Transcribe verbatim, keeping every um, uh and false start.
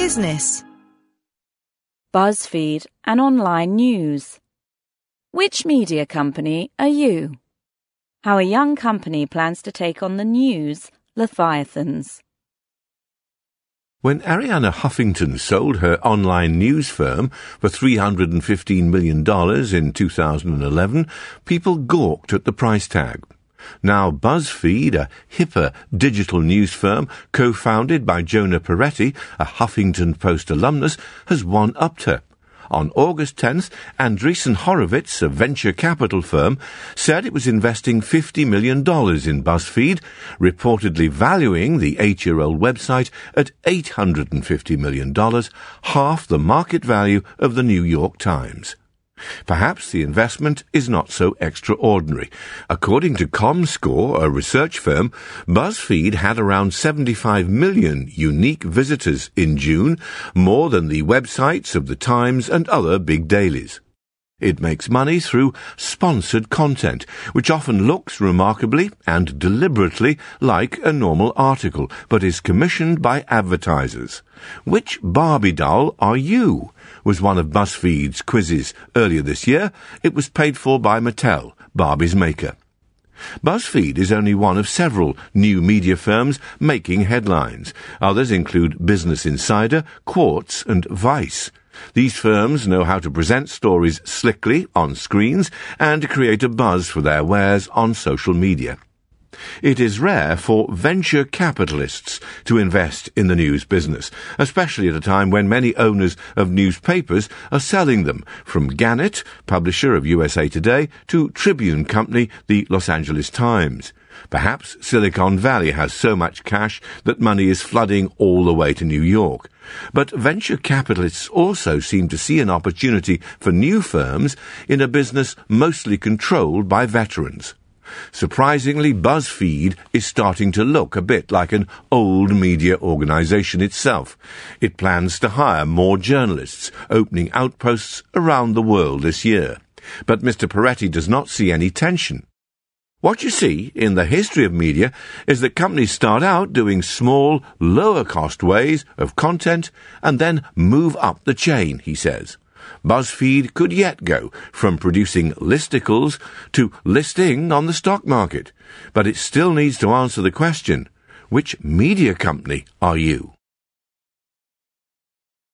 Business. BuzzFeed and online news. Which media company are you? How a young company plans to take on the news leviathans. When Arianna Huffington sold her online news firm for three hundred fifteen million dollars in two thousand eleven, people gawked at the price tag. Now BuzzFeed, a hipper digital news firm co-founded by Jonah Peretti, a Huffington Post alumnus, has one-upped her. On August tenth, Andreessen Horowitz, a venture capital firm, said it was investing fifty million dollars in BuzzFeed, reportedly valuing the eight-year-old website at eight hundred fifty million dollars, half the market value of the New York Times. Perhaps the investment is not so extraordinary. According to ComScore, a research firm, BuzzFeed had around seventy-five million unique visitors in June, more than the websites of the Times and other big dailies. It makes money through sponsored content, which often looks remarkably and deliberately like a normal article, but is commissioned by advertisers. Which Barbie doll are you? Was one of BuzzFeed's quizzes earlier this year. It was paid for by Mattel, Barbie's maker. BuzzFeed is only one of several new media firms making headlines. Others include Business Insider, Quartz, and Vice. These firms know how to present stories slickly on screens and to create a buzz for their wares on social media. It is rare for venture capitalists to invest in the news business, especially at a time when many owners of newspapers are selling them, from Gannett, publisher of U S A Today, to Tribune Company, the Los Angeles Times. Perhaps Silicon Valley has so much cash that money is flooding all the way to New York. But venture capitalists also seem to see an opportunity for new firms in a business mostly controlled by veterans. Surprisingly, BuzzFeed is starting to look a bit like an old media organization itself. It plans to hire more journalists, opening outposts around the world this year. But Mister Peretti does not see any tension. What you see in the history of media is that companies start out doing small, lower-cost ways of content and then move up the chain, he says. BuzzFeed could yet go from producing listicles to listing on the stock market, but it still needs to answer the question, which media company are you?